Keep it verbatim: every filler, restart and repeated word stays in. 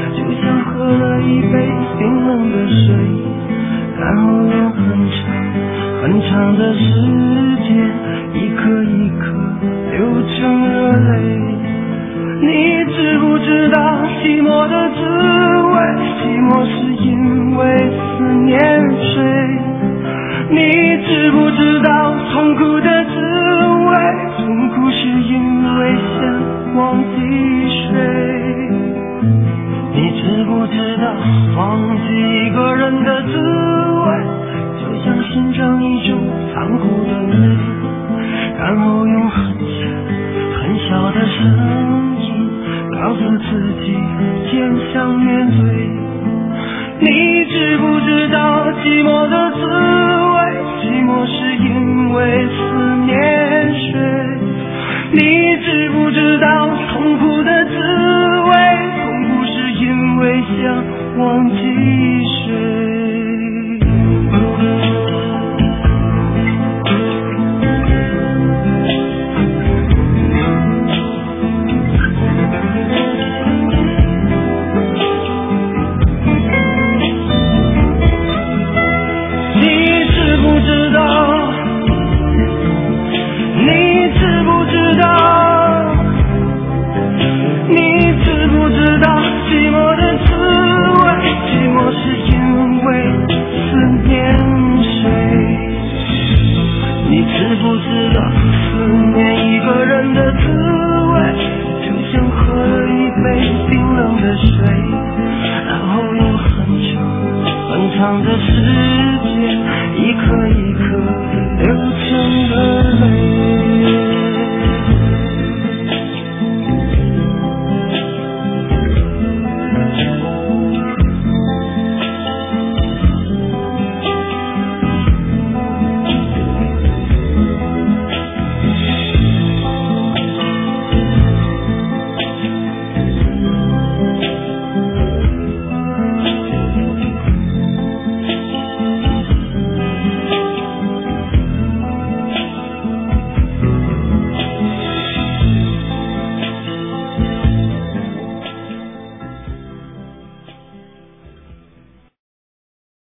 就像喝了一杯冰冷的水，然后用很长很长的时间一颗一颗流成热泪。你知不知道寂寞的滋味？寂寞是因为思念谁？你知不知道痛苦的滋味？痛苦是因为想忘记谁？你知不知道忘记一个人的滋味，就像欣赏一种残酷的美，然后用很小很小的声音告诉自己坚强面对。你知不知道寂寞的滋味？寂寞是因为思念谁？你知不知道痛苦的滋味？痛苦是因为想忘记谁？